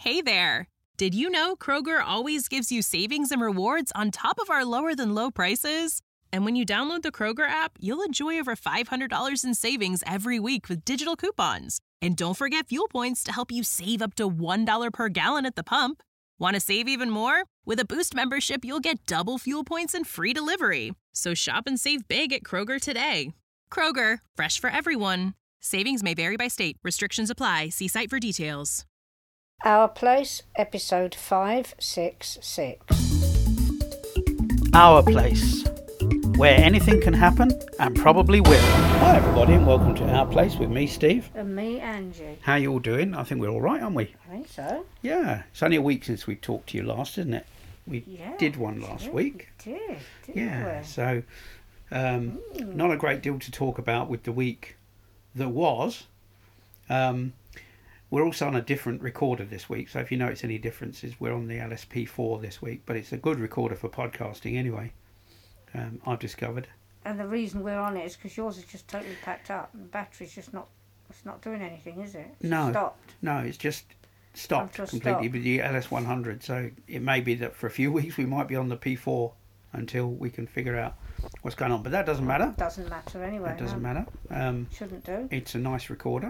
Hey there! Did you know Kroger always gives you savings and rewards on top of our lower-than-low prices? And when you download the Kroger app, you'll enjoy over $500 in savings every week with digital coupons. And don't forget fuel points to help you save up to $1 per gallon at the pump. Want to save even more? With a Boost membership, you'll get double fuel points and free delivery. So shop and save big at Kroger today. Kroger, fresh for everyone. Savings may vary by state. Restrictions apply. See site for details. Our Place, episode 566. Our Place, where anything can happen and probably will. Hi everybody and welcome to Our Place with me, Steve. And me, Angie. How you all doing? I think we're all right, aren't we? I think so. Yeah, it's only a week since we talked to you last, isn't it? We did one last week. We did, yeah, we? So not a great deal to talk about with the week that was. We're also on a different recorder this week, so if you notice any differences, we're on the LSP4 this week, but it's a good recorder for podcasting anyway, I've discovered. And the reason we're on it is because yours is just totally packed up. The battery's just not, it's not doing anything, is it? It's stopped. No, it's just stopped completely with the LS100, so it may be that for a few weeks we might be on the P4 until we can figure out what's going on, but that doesn't matter. It doesn't matter anyway. It doesn't matter. Shouldn't do. It's a nice recorder.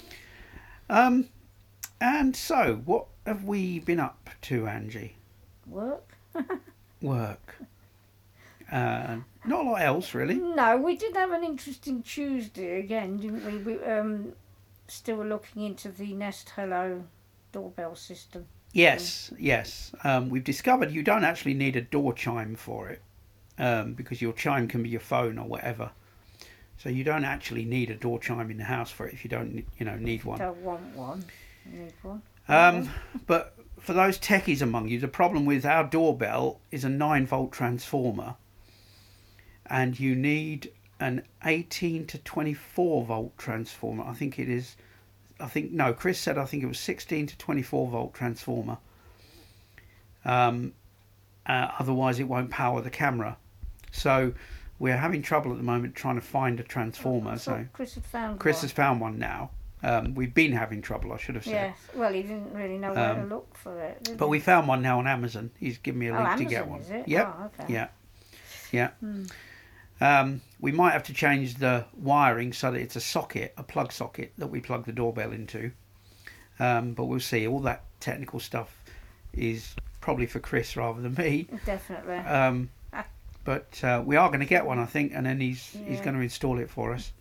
And so, what have we been up to, Angie? Work. Work. Not a lot else, really. No, we did have an interesting Tuesday again, didn't we? We still looking into the Nest Hello doorbell system. Yes. We've discovered you don't actually need a door chime for it, because your chime can be your phone or whatever. So you don't actually need a door chime in the house for it if you don't, need one. Don't want one. Need one. But for those techies among you, the problem with our doorbell is a 9-volt transformer, and you need an 18 to 24 volt transformer. I think it is. Chris said I think it was 16 to 24 volt transformer. Otherwise, it won't power the camera. So we're having trouble at the moment trying to find a transformer. So Chris has found one now. We've been having trouble, I should have said. Yes, well, he didn't really know where to look for it, did But he? we found one now on Amazon. He's given me a link Amazon, to get one. Is it? Yep. Oh, okay. Yeah. We might have to change the wiring so that it's a plug socket that we plug the doorbell into. But we'll see. All that technical stuff is probably for Chris rather than me. Definitely. But we are going to get one, I think, and then he's going to install it for us.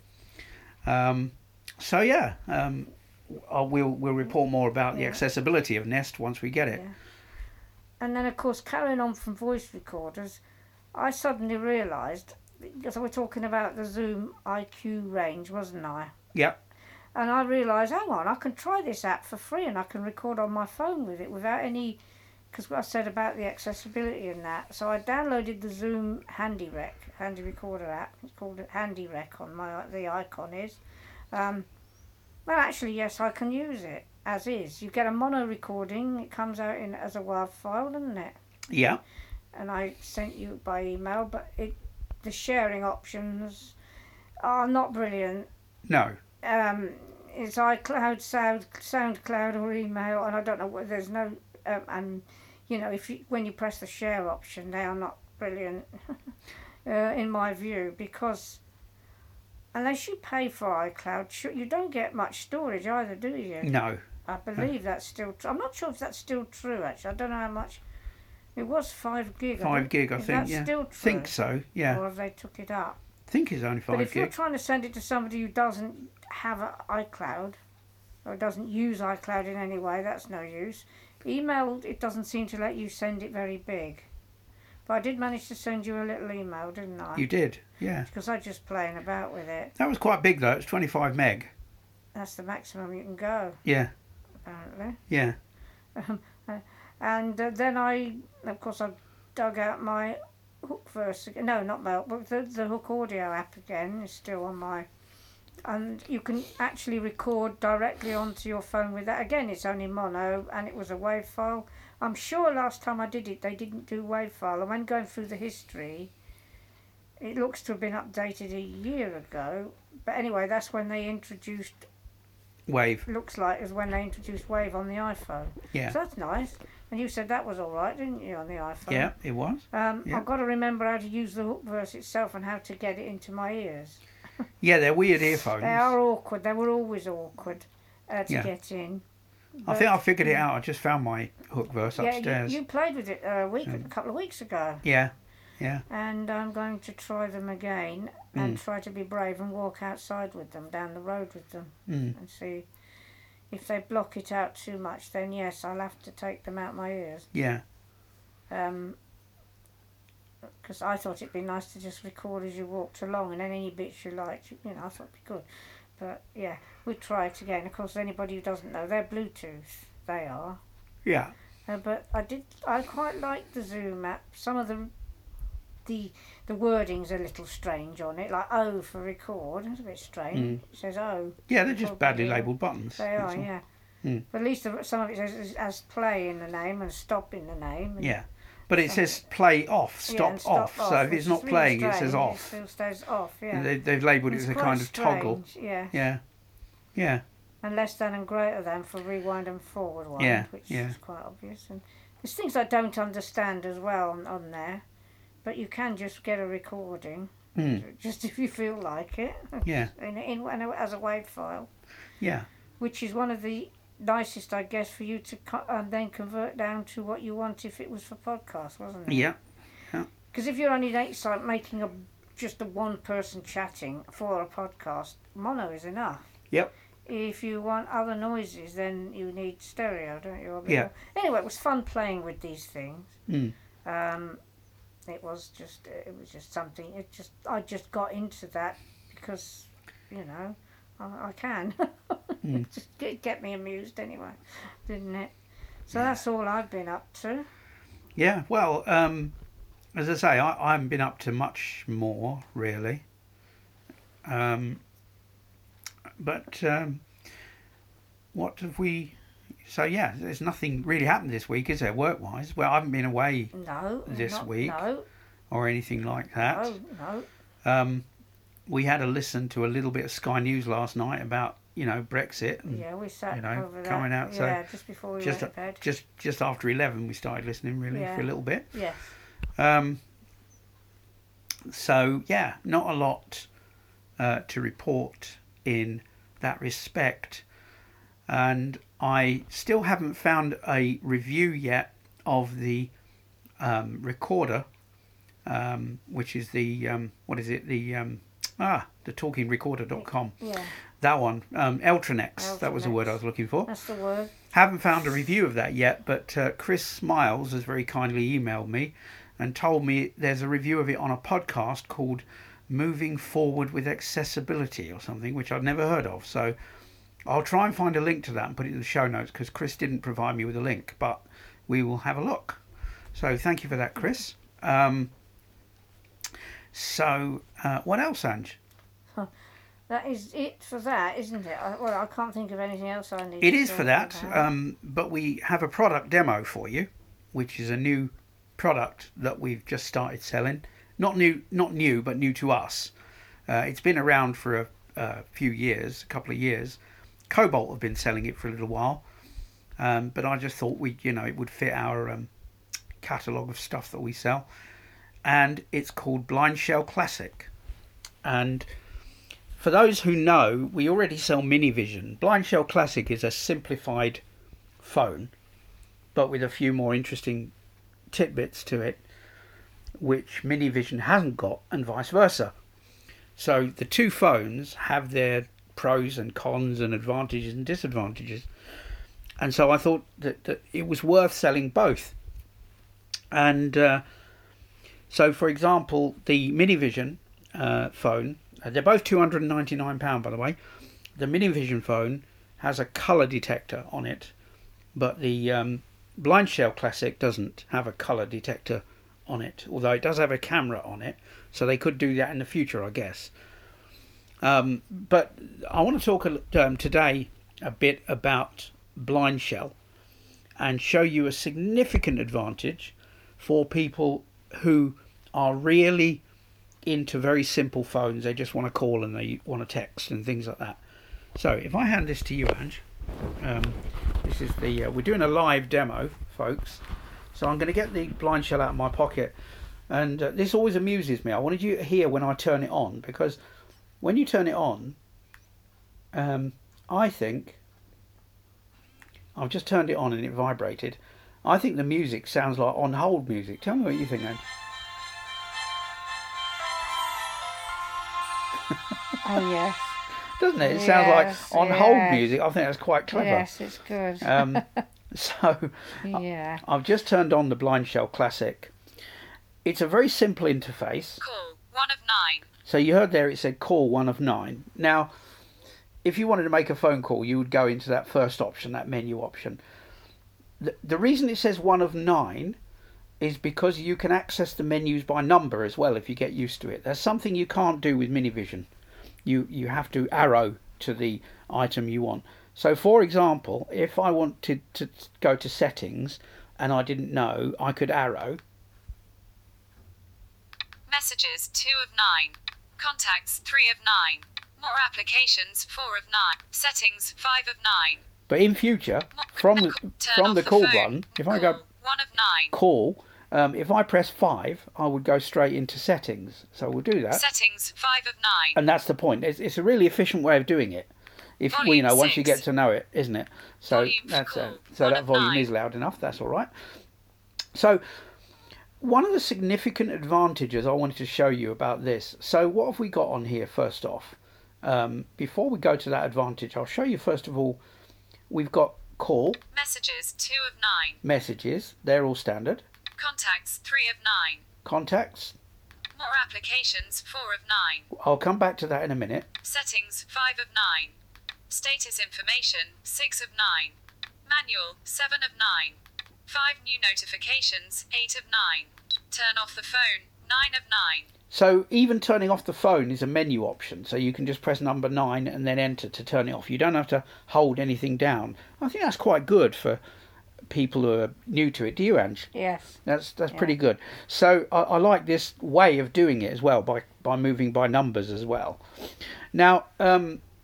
We'll report more about the accessibility of Nest once we get it. Yeah. And then, of course, carrying on from voice recorders, I suddenly realised, because we're talking about the Zoom IQ range, wasn't I? Yep. And I realised, hang on, I can try this app for free and I can record on my phone with it without any... Because what I said about the accessibility and that. So I downloaded the Zoom Handy Recorder app. It's called Handy Rec on the icon is. Well, actually, yes, I can use it as is. You get a mono recording. It comes out as a WAV file, doesn't it? Yeah. And I sent you by email, but the sharing options are not brilliant. No. It's iCloud, SoundCloud, or email, and I don't know what. There's no and when you press the share option, they are not brilliant in my view, because unless you pay for iCloud, you don't get much storage either, do you? No. I believe that's still true. I'm not sure if that's still true, actually. I don't know how much. It was 5 gig. 5 gig, I think, That's still true? I think so, yeah. Or have they took it up? I think it's only 5 gig. But if you're trying to send it to somebody who doesn't have iCloud, or doesn't use iCloud in any way, that's no use. Email, it doesn't seem to let you send it very big. But I did manage to send you a little email, didn't I? You did, yeah. Because I'm just playing about with it. That was quite big, though. It's 25 meg. That's the maximum you can go. Yeah. Apparently. Yeah. And then I dug out my Hookverse. No, not Melt, but the Hook Audio app again is still on my... And you can actually record directly onto your phone with that. Again, it's only mono, and it was a WAV file. I'm sure last time I did it, they didn't do WAV file. And when going through the history, it looks to have been updated a year ago. But anyway, that's when they introduced Wave. looks like as when they introduced Wave on the iPhone. Yeah. So that's nice. And you said that was all right, didn't you, on the iPhone? Yeah, it was. Yeah. I've got to remember how to use the Hookverse itself and how to get it into my ears. Yeah, they're weird earphones. They are awkward. They were always awkward to Yeah. get in. I think I figured it out. I just found my Hookverse upstairs. You played with it a couple of weeks ago. Yeah, yeah. And I'm going to try them again and try to be brave and walk outside with them, down the road with them, and see if they block it out too much. Then yes, I'll have to take them out my ears. Yeah. Because I thought it'd be nice to just record as you walked along, and then any bits you liked, I thought it'd be good. But yeah, we'll try it again. Of course, anybody who doesn't know, they're Bluetooth. They are. Yeah. But I quite like the Zoom app. Some of the wording's a little strange on it, like O for record. It's a bit strange. It says O. Yeah, they're just badly labelled buttons. They are, yeah. But at least some of it says play in the name and stop in the name. Yeah. But it says play off, stop off. So if it's not playing, it says off. It still stays off, yeah. They've labelled it as a kind of toggle. Yeah. Yeah. Yeah. And less than and greater than for rewind and forward one, which is quite obvious. And there's things I don't understand as well on there, but you can just get a recording, just if you feel like it. Yeah. As a WAV file. Yeah. Which is one of the nicest, I guess, for you to then convert down to what you want if it was for podcast, wasn't it? Yeah. Because if you're only making just a one person chatting for a podcast, mono is enough. Yep. If you want other noises, then you need stereo, don't you? Yeah. Anyway, it was fun playing with these things. It was just something. I just got into that because, I can. Just get me amused anyway, didn't it? So that's all I've been up to. Yeah, well, as I say, I haven't been up to much more, really. But what have we... So, yeah, there's nothing really happened this week, is there, work-wise? Well, I haven't been away this week or anything like that. No. We had a listen to a little bit of Sky News last night about, Brexit. And, we sat over that. Coming out. Yeah, just before we went to bed. Just after 11 we started listening, really, for a little bit. Yes. So, yeah, not a lot to report in that respect. And I still haven't found a review yet of the recorder, which is the, the talkingrecorder.com. Yeah. That one, Eltronex, that was the word I was looking for. That's the word. Haven't found a review of that yet, but Chris Smiles has very kindly emailed me and told me there's a review of it on a podcast called Moving Forward with Accessibility or something, which I'd never heard of. So I'll try and find a link to that and put it in the show notes because Chris didn't provide me with a link, but we will have a look. So thank you for that, Chris. What else, Ange? That is it for that, isn't it? I can't think of anything else I need. It is for that, but we have a product demo for you, which is a new product that we've just started selling. Not new, but new to us. It's been around for a few years, a couple of years. Cobalt have been selling it for a little while, but I just thought it would fit our catalogue of stuff that we sell, and it's called Blind Shell Classic. And for those who know, we already sell Minivision. Blind Shell Classic is a simplified phone, but with a few more interesting tidbits to it, which Minivision hasn't got, and vice versa. So the two phones have their pros and cons and advantages and disadvantages. And so I thought that it was worth selling both. And so, for example, the Minivision phone, they're both £299, by the way. The Minivision phone has a colour detector on it, but the Blind Shell Classic doesn't have a colour detector on it, although it does have a camera on it, so they could do that in the future, I guess. But I want to talk today a bit about Blind Shell and show you a significant advantage for people who are really into very simple phones. They just want to call and they want to text and things like that. So if I hand this to you, Ange, this is the we're doing a live demo, folks. So I'm going to get the blind shell out of my pocket, and this always amuses me. I wanted you to hear when I turn it on, because when you turn it on, I think I've just turned it on and it vibrated. I think the music sounds like on hold music. Tell me what you think, Ange. Oh yes. Doesn't it? It sounds like on hold music. I think that's quite clever. Yes, it's good. So yeah. I've just turned on the Blind Shell Classic. It's a very simple interface. Call 1 of 9. So you heard there it said call 1 of 9. Now, if you wanted to make a phone call, you would go into that first option, that menu option. The reason it says 1 of 9 is because you can access the menus by number as well if you get used to it. There's something you can't do with Minivision. You have to arrow to the item you want. So for example, if I wanted to go to settings and I didn't know, I could arrow. Messages 2 of 9. Contacts 3 of 9. More applications 4 of 9. Settings 5 of 9. But in future, from the call button, if I go 1 of 9. call, if I press 5, I would go straight into settings. So we'll do that. Settings 5 of 9. And that's the point. It's a really efficient way of doing it. If Volume once you 6. get to know it, isn't it? So Volume that's call, so 1 that of volume 9. is loud enough. That's all right. So one of the significant advantages I wanted to show you about this. So what have we got on here first off? Before we go to that advantage, I'll show you first of all. We've got call. Messages 2 of 9. Messages. They're all standard. Contacts 3 of 9. Contacts. More applications 4 of 9. I'll come back to that in a minute. Settings 5 of 9. Status information 6 of 9. Manual 7 of 9. 5 new notifications 8 of 9. Turn off the phone 9 of 9. So even turning off the phone is a menu option. So you can just press number 9 and then enter to turn it off. You don't have to hold anything down. I think that's quite good for people who are new to it. Do you, Ange? Yes. That's pretty good. So I like this way of doing it as well, by moving by numbers as well. Now, 5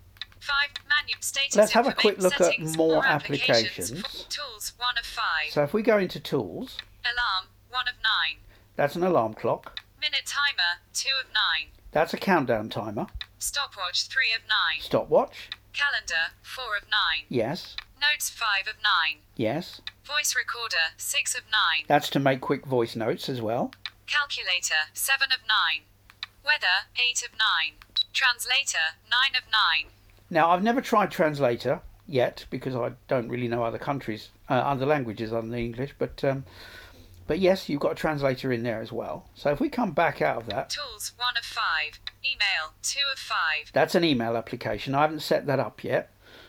menu status. Let's have a quick look at settings, more applications. Tools 1 of 5. So if we go into tools, Alarm 1 of 9. that's an alarm clock. Minute timer 2 of 9. That's a countdown timer. Stopwatch 3 of 9. Stopwatch. Calendar 4 of 9. Yes. Notes 5 of 9. Yes. Voice recorder 6 of 9. That's to make quick voice notes as well. Calculator 7 of 9. Weather 8 of 9. Translator 9 of 9. Now, I've never tried Translator yet because I don't really know other countries, other languages other than English. But yes, you've got a translator in there as well. So if we come back out of that, Tools 1 of 5. Email 2 of 5. that's an email application. I haven't set that up yet.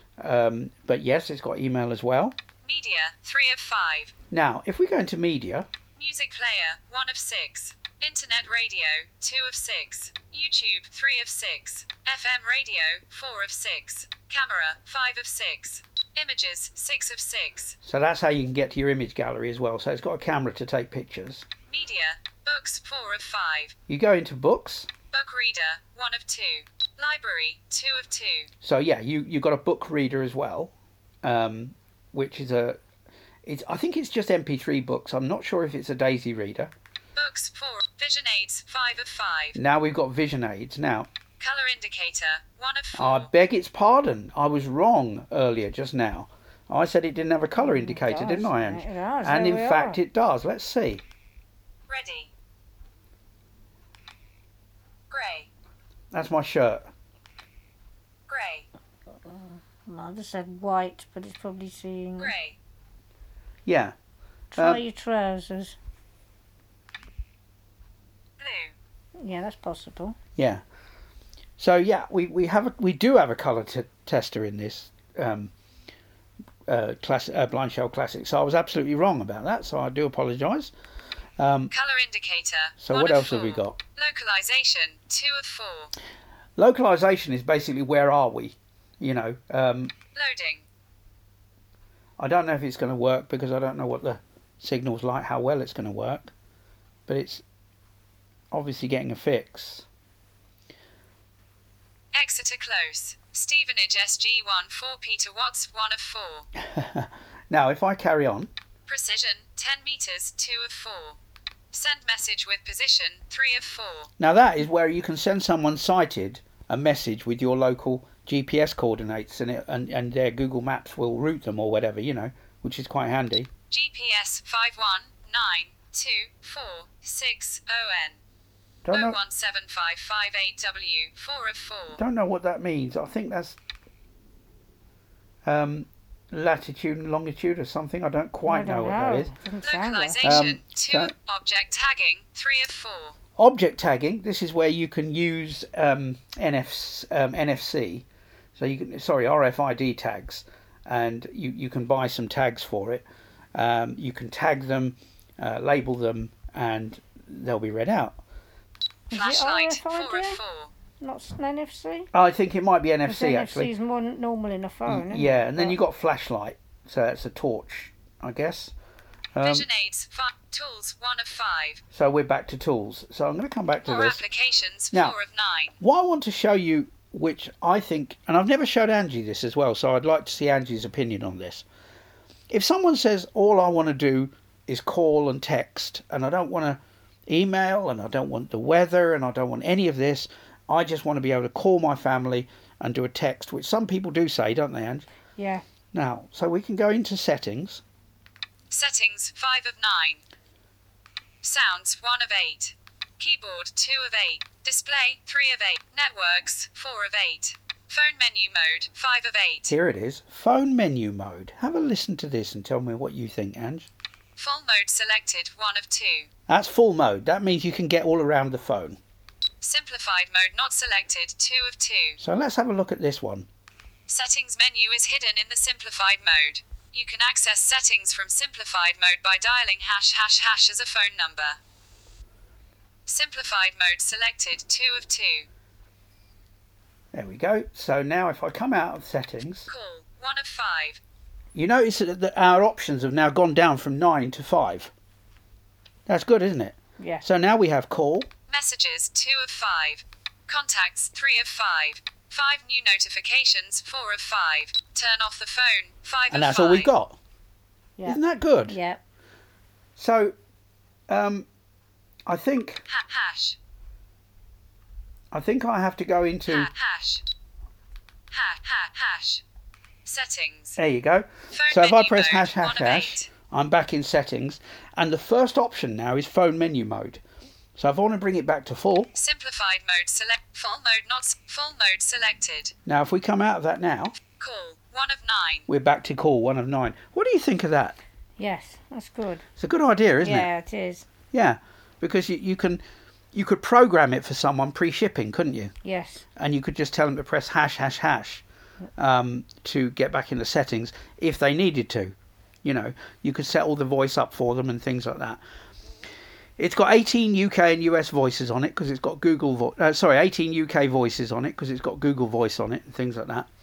But yes, it's got email as well. Media 3 of 5. Now, if we go into media, Music player 1 of 6. Internet radio 2 of 6. YouTube 3 of 6. FM radio 4 of 6. Camera 5 of 6. Images 6 of 6. so that's how you can get to your image gallery as well. So it's got a camera to take pictures. Media books 4 of 5. You go into books. Book reader 1 of 2. Library 2 of 2. So yeah, you've got a book reader as well, which is I think it's just MP3 books. I'm not sure if it's a Daisy reader. Books 4. Vision aids 5 of 5. Now we've got vision aids. Now, Color indicator 1 of 4. I beg its pardon. I was wrong earlier just now. I said it didn't have a colour indicator, does. didn't I, Ange? It does. And There in we fact are. it does. Let's see. Ready. Grey. That's my shirt. Grey. I just said white, but it's probably seeing. Grey. Yeah. Try your trousers. Blue. Yeah, that's possible. Yeah. So yeah, we do have a colour tester in this Blind Shell Classic. So I was absolutely wrong about that. So I do apologise. Color indicator. So 1 what of else have 4. we got? Localization 2 of 4. Localization is basically where are we? Loading. I don't know if it's going to work because I don't know what the signal's like, how well it's going to work. But it's obviously getting a fix. Exeter Close. Stevenage SG1 4 Peter Watts 1 of 4. Now, if I carry on, Precision 10 meters 2 of 4. Send message with position 3 of 4. now that is where you can send someone sighted a message with your local GPS coordinates, and their Google Maps will route them or whatever, which is quite handy. GPS 5192460N. Don't know, 017558W 4 of 4. don't know what that means. I think that's latitude and longitude or something. I don't quite know what that is. Doesn't sound like. Localization 2. so- Object tagging 3 of 4. Object tagging. This is where you can use NFC. So RFID tags, and you can buy some tags for it. You can tag them, label them, and they'll be read out. Is it Flashlight 4 RFID? of 4. Not an NFC? I think it might be Because NFC NFC actually. is more normal in a phone, isn't Yeah, it? and then you got flashlight, so that's a torch, I guess. Vision aids 5. Tools 1 of 5. So we're back to tools. So I'm going to come back to More this. applications 4 Now- of 9. What I want to show you, which I think, and I've never showed Angie this as well, so I'd like to see Angie's opinion on this. If someone says, all I want to do is call and text, and I don't want to email, and I don't want the weather, and I don't want any of this, I just want to be able to call my family and do a text, which some people do say, don't they, Ange? Yeah. Now, so we can go into settings. Settings 5 of 9. Sounds 1 of 8. Keyboard 2 of 8. Display 3 of 8. Networks 4 of 8. Phone menu mode 5 of 8. Here it is, phone menu mode. Have a listen to this and tell me what you think, Ange. Full mode selected 1 of 2. That's full mode. That means you can get all around the phone. Simplified mode not selected 2 of 2. So let's have a look at this one. Settings menu is hidden in the simplified mode. You can access settings from simplified mode by dialing ### as a phone number. Simplified mode selected 2 of 2. There we go. So now if I come out of settings, Call 1 of 5. you notice that our options have now gone down from 9 to 5. That's good, isn't it? Yeah. So now we have call. Messages 2 of 5. Contacts 3 of 5. 5 new notifications 4 of 5. Turn off the phone 5 And of that's 5. all we've got. Yeah. Isn't that good? Yeah. So I think Hash. I have to go into... Hash. Hash. Settings. There you go. Phone So if I menu press mode, ###, 1 of 8. I'm back in settings. And the first option now is phone menu mode. So if I want to bring it back to full. Simplified mode select. Full mode not. Full mode selected. Now if we come out of that now, Call 1 of 9. we're back to call 1 of 9. What do you think of that? Yes, that's good. It's a good idea, isn't it? Yeah, it is. Yeah, because you could program it for someone pre-shipping, couldn't you? Yes. And you could just tell them to press ### to get back in the settings if they needed to. You could set all the voice up for them and things like that. It's got 18 UK and US voices on it because it's got 18 UK voices on it because it's got Google Voice on it and things like that.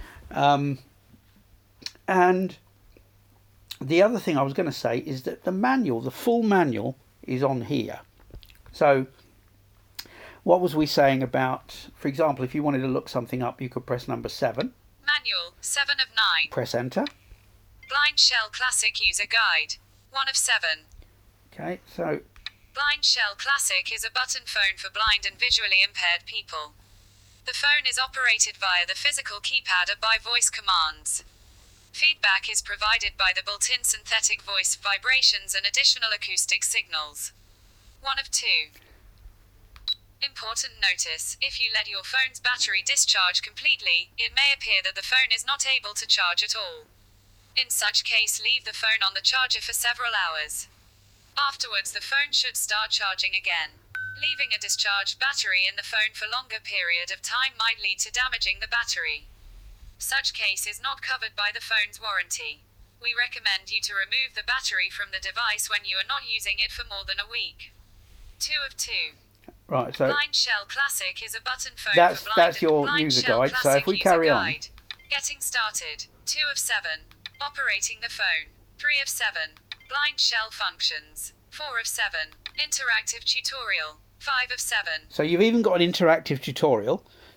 And the other thing I was going to say is that the full manual is on here. So what was we saying about, for example, if you wanted to look something up, you could press number 7, Manual 7 of 9. press enter. Blind Shell Classic User Guide 1 of 7. Okay, so Blind Shell Classic is a button phone for blind and visually impaired people. The phone is operated via the physical keypad or by voice commands. Feedback is provided by the built-in synthetic voice vibrations and additional acoustic signals. 1 of 2. Important notice: if you let your phone's battery discharge completely, it may appear that the phone is not able to charge at all. In such case, leave the phone on the charger for several hours. Afterwards, the phone should start charging again. Leaving a discharged battery in the phone for longer period of time might lead to damaging the battery. Such case is not covered by the phone's warranty. We recommend you to remove the battery from the device when you are not using it for more than a week. 2 of 2. right, so Blind Shell Classic is a button phone That's- for blind that's your Blind user Shell guide. So Classic if we user carry on. guide. Getting started. 2 of 7. Operating the phone. 3 of 7. Blind Shell functions. 4 of 7. Interactive tutorial. 5 of 7. So you've even got an interactive tutorial.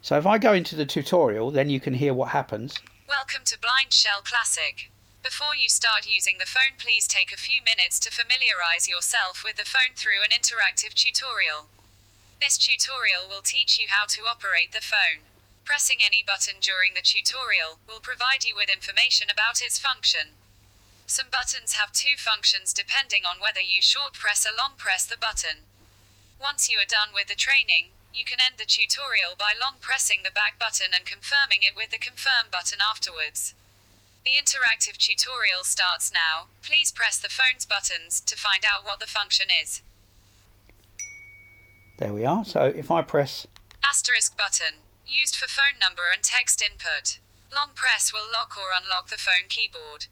So if I go into the tutorial, then you can hear what happens. Welcome to Blind Shell Classic. Before you start using the phone, please take a few minutes to familiarize yourself with the phone through an interactive tutorial. This tutorial will teach you how to operate the phone. Pressing any button during the tutorial will provide you with information about its function. Some buttons have two functions depending on whether you short press or long press the button. Once you are done with the training, you can end the tutorial by long pressing the back button and confirming it with the confirm button afterwards. The interactive tutorial starts now. Please press the phone's buttons to find out what the function is. There we are. So if I press Asterisk button, used for phone number and text input. Long press will lock or unlock the phone keyboard.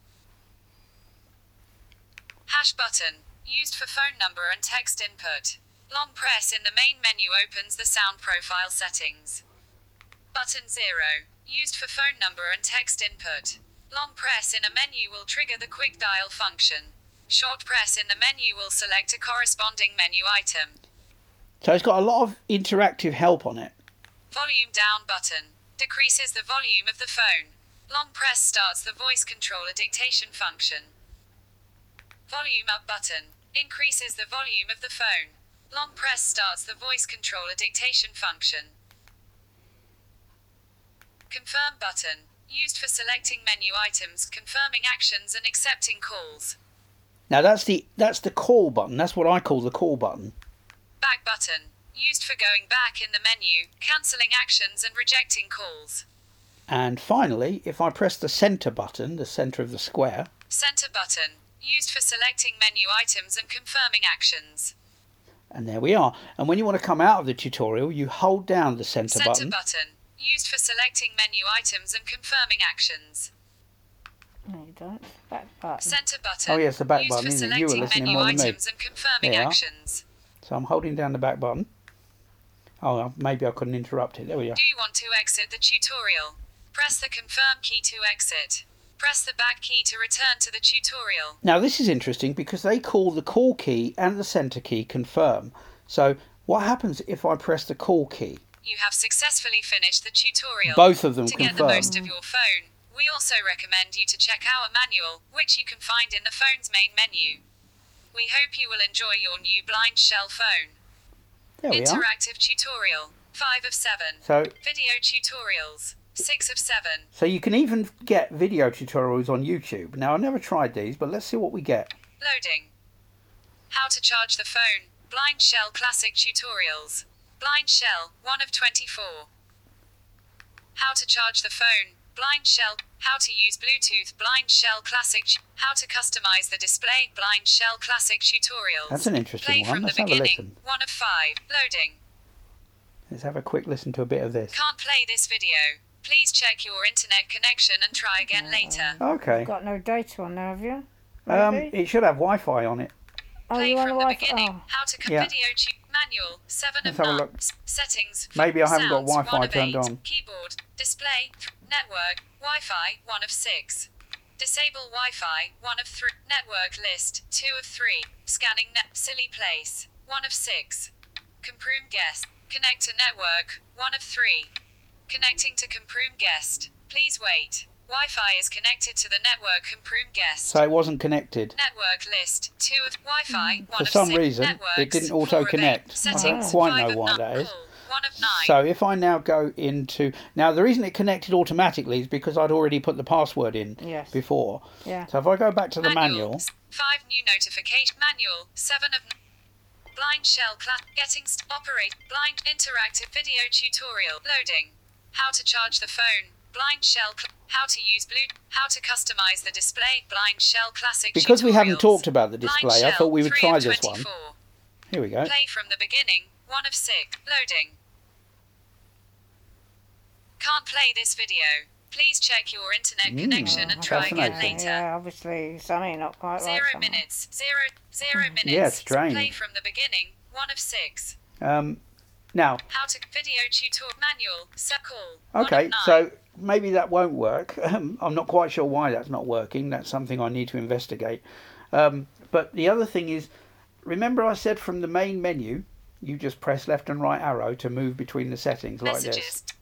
Hash button, used for phone number and text input. Long press in the main menu opens the sound profile settings. Button 0, used for phone number and text input. Long press in a menu will trigger the quick dial function. Short press in the menu will select a corresponding menu item. So it's got a lot of interactive help on it. Volume down button decreases the volume of the phone. Long press starts the voice controller dictation function. Volume up button increases the volume of the phone. Long press starts the voice controller dictation function. Confirm button, used for selecting menu items, confirming actions and accepting calls. Now that's the call button. That's what I call the call button. Back button, used for going back in the menu, cancelling actions and rejecting calls. And finally, if I press the center button, the center of the square. Center button, used for selecting menu items and confirming actions. And there we are. And when you want to come out of the tutorial, you hold down the center button. Button, used for selecting menu items and confirming actions. No, you don't. Back button. Center button. Oh yes, the back used button, for isn't it? You were selecting listening menu more than me. items and confirming There you are. actions. So I'm holding down the back button. Oh, maybe I couldn't interrupt it. There we are. Do you want to exit the tutorial? Press the confirm key to exit. Press the back key to return to the tutorial. Now this is interesting because they call the call key and the center key confirm. So what happens if I press the call key? You have successfully finished the tutorial. Both of them To get confirm. the most of your phone, we also recommend you to check our manual, which you can find in the phone's main menu. We hope you will enjoy your new Blind Shell phone. There we are. Interactive tutorial, 5 of 7. So Video tutorials, 6 of 7. So you can even get video tutorials on YouTube. Now, I've never tried these, but let's see what we get. Loading. How to charge the phone, Blind Shell Classic tutorials. Blind Shell, 1 of 24. How to charge the phone, Blind Shell. How to use Bluetooth, Blind Shell Classic. How to customize the display, Blind Shell Classic tutorials. That's an interesting Play one. from Let's the have a beginning, listen. 1 of 5. Loading. Let's have a quick listen to a bit of this. Can't play this video. Please check your internet connection and try again later. Okay. Got no data on there, have you? Maybe? It should have Wi-Fi on it. Oh, Play you on from the the Wi-Fi? beginning. Oh. How to Yeah. video manual 7 Let's of have a 9. look. Settings. Maybe I haven't got Sounds, Wi-Fi 1 of turned 8. on. Keyboard. Display. Network. Wi-Fi 1 of 6. Disable Wi-Fi 1 of 3. Network list 2 of 3. Scanning silly place 1 of 6. Comproom guest. Connect to network 1 of 3. Connecting to Comproom guest. Please wait. Wi-Fi is connected to the network Comproom guest. So it wasn't connected. Network list 2 of Wi-Fi 1 For of some 6. reason, Networks, it didn't 4 of auto-connect. 8. I Settings, don't quite 5 know of why 9. that is. Call 1 of 9. So if I now go into... Now, the reason it connected automatically is because I'd already put the password in Yes. before. Yeah. So if I go back to the manual... 5 new notification. Manual 7 of Blind Shell class. Getting operate. Blind interactive video tutorial. Loading. How to charge the phone. Blind Shell. How to use Bluetooth. How to customize the display. Blind Shell Classic Because we haven't tutorials. talked about the Blind display, I Shell, thought we would 3 try of this one. 24. Here we go. Play from the beginning. 1 of 6. Loading. Can't play this video. Please check your internet connection and try again fascinating. later. Yeah, obviously something not quite right. 0 somewhere. minutes. 0 minutes. Yeah, it's strange. Play from the beginning. 1 of 6. Now, How to video tutorial manual. Call. 1 okay, of 9. so maybe that won't work. I'm not quite sure why that's not working. That's something I need to investigate. But the other thing is, remember I said from the main menu, you just press left and right arrow to move between the settings like this. Messages.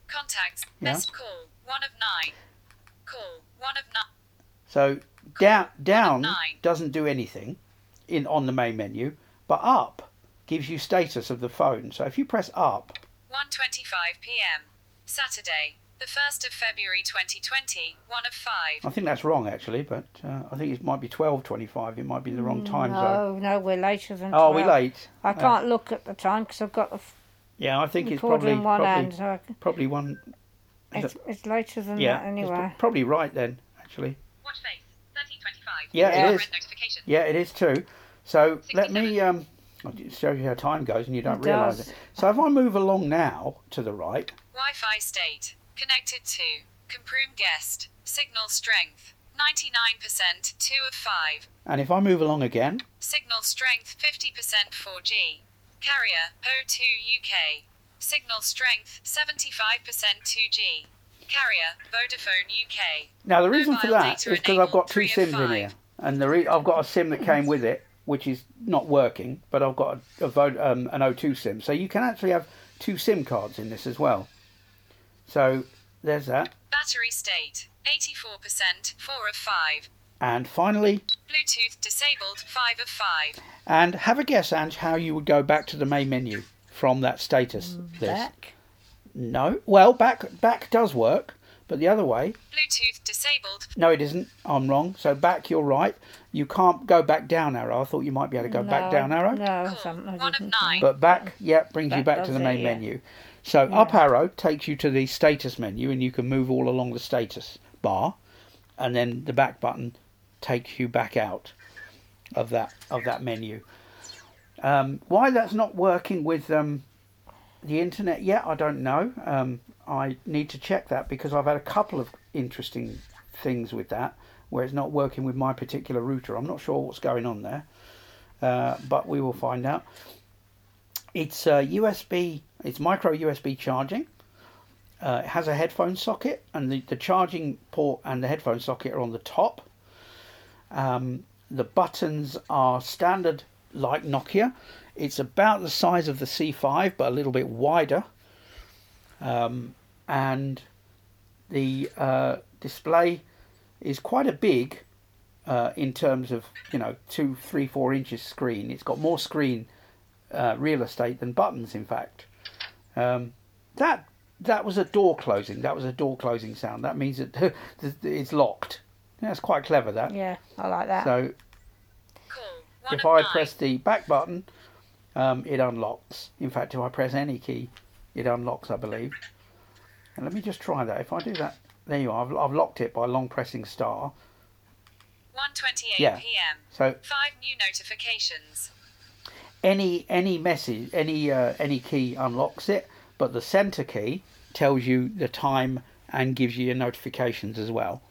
Contacts. Yeah. Missed call. 1 of 9. Call. 1 of 9. So down 9. doesn't do anything on the main menu, but up gives you status of the phone. So if you press up, 1:25 p.m. Saturday, the 1st of February 2020, 1 of 5. I think that's wrong actually, but I think it might be 12:25. It might be the wrong time zone. No, we're later than Oh, 12. we're late. I can't look at the time because I've got the Yeah, I think it's recorder in one hand. So probably one. it's later than Yeah, that anyway. it's probably right then actually. Watch face. 13:25. Yeah, it is. Red notification. Yeah, it is too. So let 67. me I'll just show you how time goes, and you don't It realise does. it. So if I move along now to the right, Wi-Fi state. Connected to. Comproom guest. Signal strength. 99%, 2 of 5. and if I move along again, Signal strength 50% 4G. Carrier O2 UK. Signal strength 75% 2G. Carrier Vodafone UK. now the reason for Mobile that data is because I've got enabled, 2 3 of SIMs in 5. here, and I've got a SIM that came with it, which is not working, but I've got an O2 SIM, so you can actually have 2 SIM cards in this as well. So there's that, Battery state 84%, 4 of 5. and finally, Bluetooth disabled 5 of 5. and have a guess, Ange, how you would go back to the main menu from that status list. Back. No, well, back does work, but the other way. Bluetooth disabled. No, it isn't. I'm wrong. So back, you're right. You can't go back down arrow. I thought you might be able to go back down arrow. No, Cool. I 1 of didn't. 9. But back, yeah, brings you Back back to does the it, main yeah. menu. So up arrow takes you to the status menu, and you can move all along the status bar, and then the back button takes you back out of that menu. Why that's not working with the internet yet, I don't know. I need to check that because I've had a couple of interesting things with that where it's not working with my particular router. I'm not sure what's going on there, but we will find out. It's USB. It's micro USB charging. It has a headphone socket, and the charging port and the headphone socket are on the top. The buttons are standard like Nokia. It's about the size of the C5, but a little bit wider. And the display is quite a big in terms of 2, 3, 4 inches screen. It's got more screen real estate than buttons, in fact. That was a door closing. That was a door closing sound. That means that it's locked. That's quite clever, that. Yeah, I like that. So Cool. 1 if of I 9. press the back button, it unlocks. In fact, if I press any key, it unlocks, I believe. And let me just try that. If I do that, there you are. I've locked it by long pressing star. 1:28 Yeah. p.m. So 5 new notifications. any message, any key unlocks it, but the center key tells you the time and gives you your notifications as well.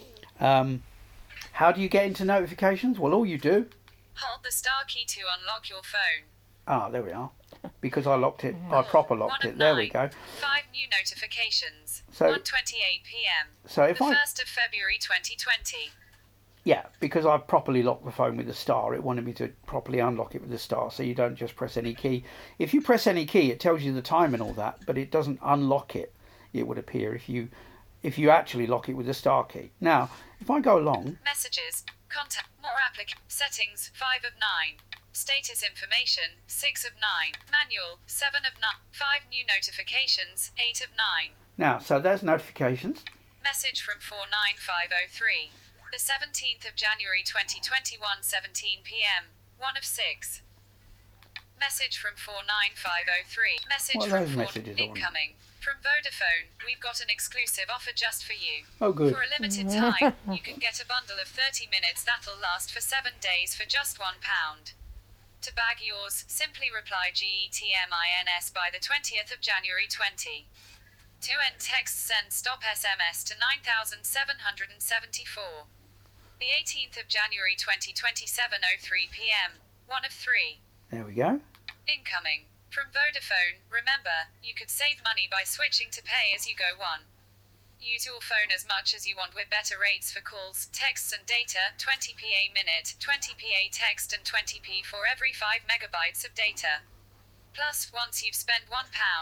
How do you get into notifications? Well, all you do. Hold the star key to unlock your phone. Ah, there we are. Because I locked it, I proper locked 1 of it. There we 9. go. 5 new notifications. So- 1:28 p.m. So if The I 1st of February 2020. Yeah, because I've properly locked the phone with the star. It wanted me to properly unlock it with the star, so you don't just press any key. If you press any key, it tells you the time and all that, but it doesn't unlock it. It would appear if you actually lock it with the star key. Now, if I go along, Messages. Contact. More settings. 5 of 9. Status information. 6 of 9. Manual. 7 of 9. 5 new notifications. 8 of 9. now, so there's notifications. Message from 49503. The 17th of January 2021, 17 p.m. 1 of 6. Message from 49503. Message What are from those messages on? incoming. From Vodafone, we've got an exclusive offer just for you. Oh, good. For a limited time, you can get a bundle of 30 minutes that'll last for 7 days for just £1. To bag yours, simply reply GETMINS by the 20th of January 20. To end text send stop SMS to 9774. The 18th of January 2027 03 p.m. 1 of 3. There we go. Incoming. From Vodafone, remember, you could save money by switching to pay as you go one. Use your phone as much as you want with better rates for calls, texts and data, 20p a minute, 20p a text and 20p for every 5 megabytes of data. Plus, once you've spent £1,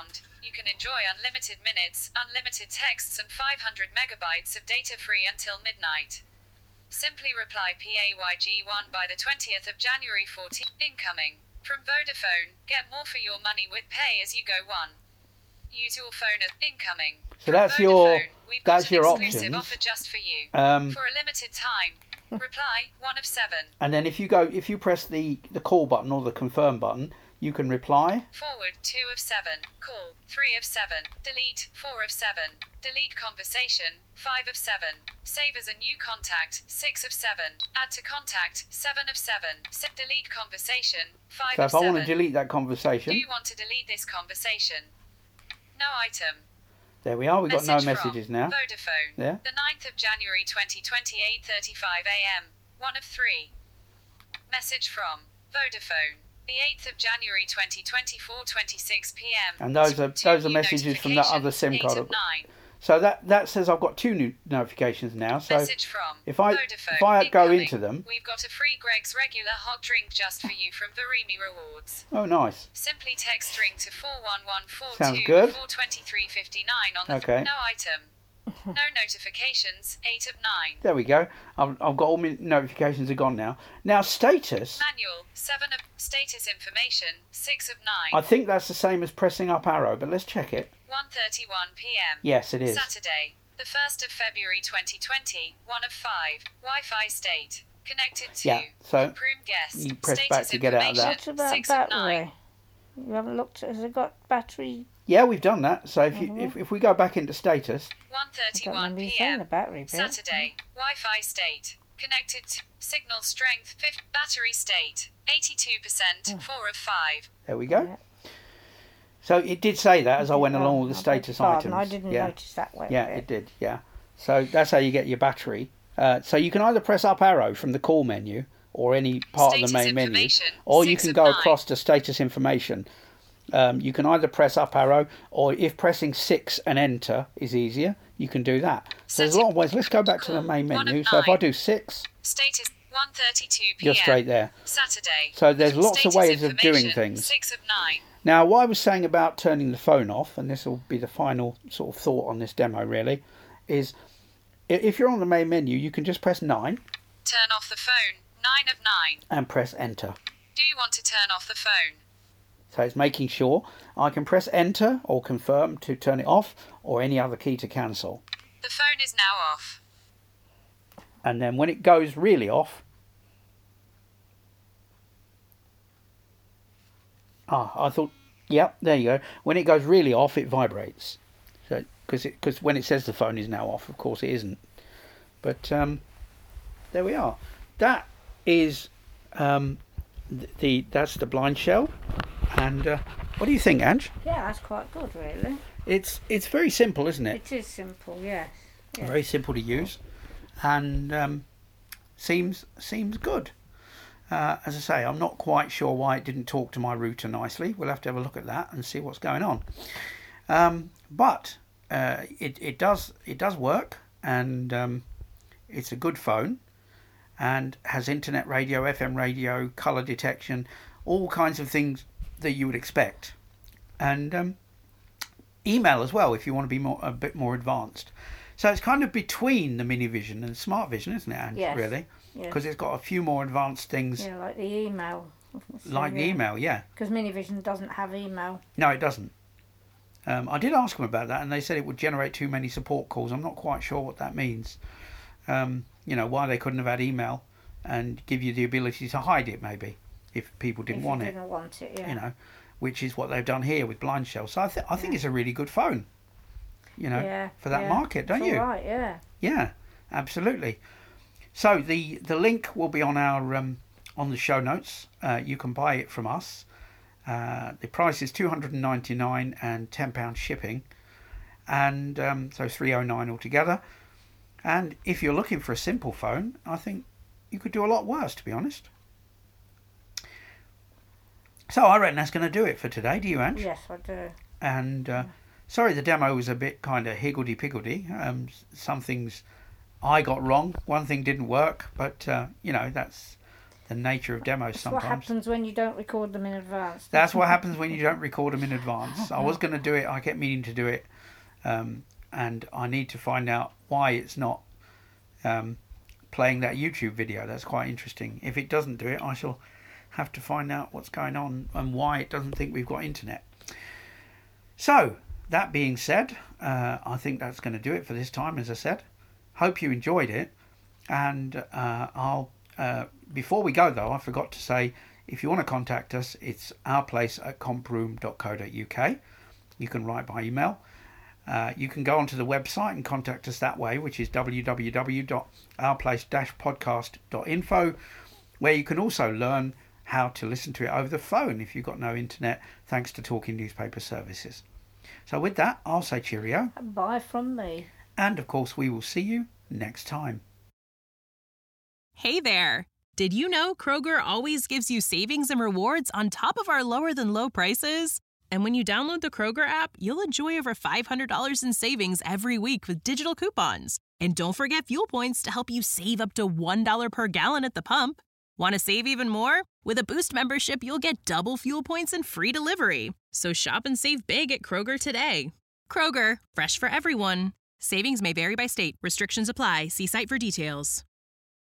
You can enjoy unlimited minutes, unlimited texts and 500 megabytes of data free until midnight. Simply reply PAYG1 by the 20th of January 14. Incoming. From Vodafone, get more for your money with Pay As You Go 1. Use your phone as incoming. So From that's your we've got that's an your exclusive options. offer just for you. Um, For a limited time. Reply 1 of 7. and then if you press the call button or the confirm button, you can reply. Forward 2 of 7. Call 3 of 7. Delete 4 of 7. Delete conversation 5 of 7. Save as a new contact 6 of 7. Add to contact 7 of 7. Delete conversation 5 So of if I 7. want to delete that conversation, Do you want to delete this conversation? No item. there we are. We've got no Message messages from now. Vodafone. Yeah. The 9th of January 2020, 8:35 a.m. 1 of 3. Message from Vodafone. The 8th of January 2020, 4:26 p.m. And those are messages from that other SIM card. 8 of 9. So that says I've got 2 new notifications now. So Message from if I Vodafone. go Incoming. into them, We've got a free Greg's regular hot drink just for you from Veremi Rewards. oh nice. Simply text drink to 41142 Sounds good. 423.59 on the Okay. no item. No notifications 8 of 9. There we go. I've got all my notifications are gone now. Now status. Manual 7 of status information 6 of 9. I think that's the same as pressing up arrow, but let's check it. 1:31 p.m. Yes, it is. Saturday, the 1st of February 2020, 1 of 5. Wi-Fi state. Connected to. Yeah, so Room guest. you press Status back to get out of that. What about 6 of 9. battery? You haven't looked. Has it got battery? Yeah, we've done that. So if we go back into status, I don't 1:31 remember you saying the p.m. battery bit. Saturday, Wi-Fi state. Connected to. Signal strength 5. Battery state 82%. 4 of 5. there we go. Yeah. So it did say that as I went Oh, along with the I beg status your pardon, items. I didn't yeah. notice that way. Yeah, it did. Yeah. So that's how you get your battery. So you can either press up arrow from the call menu or any part of the Status main menu, information, or you 6 can of go 9. across to status information. You can either press up arrow, or if pressing 6 and enter is easier, you can do that. So there's a lot of ways. Let's go back to the main Call 1 of menu. So if I 9. do 6, Status 1:32 p.m. you're straight there. Saturday. So there's lots of Status ways of doing information, things. 6 of 9. Now, what I was saying about turning the phone off, and this will be the final sort of thought on this demo really, is if you're on the main menu, you can just press 9 Turn off the phone. 9 of 9. and press enter. Do you want to turn off the phone? So it's making sure I can press enter or confirm to turn it off, or any other key to cancel. The phone is now off. And then when it goes really off, I thought, yep, there you go. When it goes really off, it vibrates. So because when it says the phone is now off, of course it isn't. But there we are. That is that's the blind shell. And what do you think, Ange? Yeah, that's quite good, really. It's very simple, isn't it? It is simple, yes. Yeah. Very simple to use, and seems good. As I say, I'm not quite sure why it didn't talk to my router nicely. We'll have to have a look at that and see what's going on. But it does work, and it's a good phone, and has internet radio, FM radio, colour detection, all kinds of things that you would expect, and email as well if you want to be a bit more advanced. So it's kind of between the Mini Vision and Smart Vision, isn't it, Ange? Yes. Really? Yes. Because it's got a few more advanced things, Yeah, like the email. like the email, yeah. Because Minivision doesn't have email. No, it doesn't. I did ask them about that, and they said it would generate too many support calls. I'm not quite sure what that means. Why they couldn't have had email and give you the ability to hide it, maybe, if people didn't want it. Didn't want it, yeah. Which is what they've done here with Blind Shell. So I think it's a really good phone. For that market, don't you? Right, yeah. Yeah, absolutely. So the link will be on our on the show notes. You can buy it from us. The price is $299 and £10 shipping, and so $309 altogether. And if you're looking for a simple phone, I think you could do a lot worse, to be honest. So I reckon that's going to do it for today. Do you, Ange? Yes, I do. And sorry, the demo was a bit kind of higgledy-piggledy. Some things I got wrong. One thing didn't work, but that's the nature of demos That's sometimes. what happens when you don't record them in advance. That's what happens when you don't record them in advance. I was going to do it. I kept meaning to do it. And I need to find out why it's not playing that YouTube video. That's quite interesting. If it doesn't do it, I shall have to find out what's going on and why it doesn't think we've got internet. So, that being said, I think that's going to do it for this time, as I said. Hope you enjoyed it. And I'll before we go, though, I forgot to say, if you want to contact us, it's ourplace@comproom.co.uk. You can write by email. You can go onto the website and contact us that way, which is www.ourplace-podcast.info, where you can also learn how to listen to it over the phone if you've got no internet, thanks to Talking Newspaper Services. So with that, I'll say cheerio. Bye from me. And of course, we will see you next time. Hey there! Did you know Kroger always gives you savings and rewards on top of our lower than low prices? And when you download the Kroger app, you'll enjoy over $500 in savings every week with digital coupons. And don't forget fuel points to help you save up to $1 per gallon at the pump. Want to save even more? With a Boost membership, you'll get double fuel points and free delivery. So shop and save big at Kroger today. Kroger, fresh for everyone. Savings may vary by state. Restrictions apply. See site for details.